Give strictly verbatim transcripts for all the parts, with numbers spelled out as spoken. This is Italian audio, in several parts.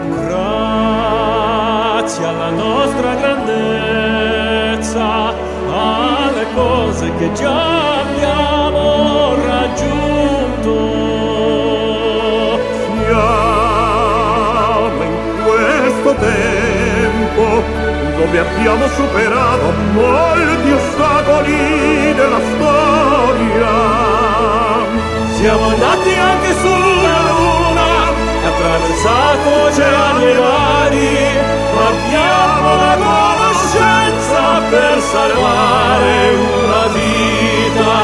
Grazie alla nostra grandezza, alle cose che già abbiamo raggiunto. Siamo in questo tempo dove abbiamo superato molti ostacoli della storia. Siamo andati anche sulla Luna, attraversato oceani e mari, ma abbiamo la conoscenza per salvare una vita.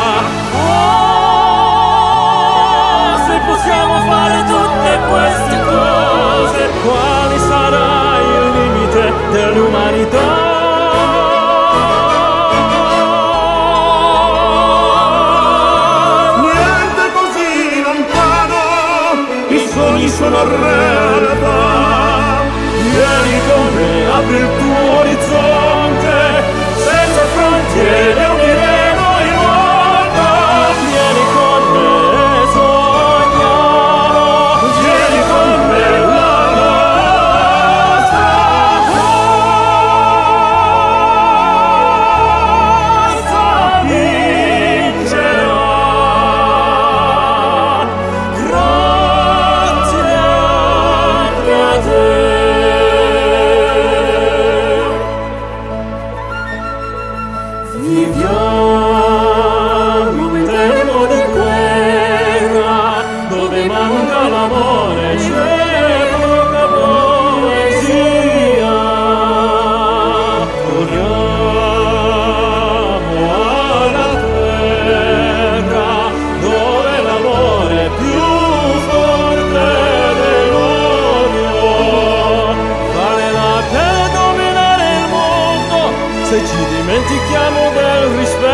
Oh, se possiamo fare tutte queste cose, quale sarà il limite dell'umanità? Sono realtà, vieni con me, apri il tuo orizzonte, senza frontiere uniremo il mondo. Vieni con me, sogniamo, vieni con me, la nostra forza vincerà. Viviamo un tempo di guerra, dove manca l'amore, c'è poca poesia. Torniamo alla terra, dove l'amore è più forte dell'odio. Vale la pena dominare il mondo se ci dimentichiamo del rispetto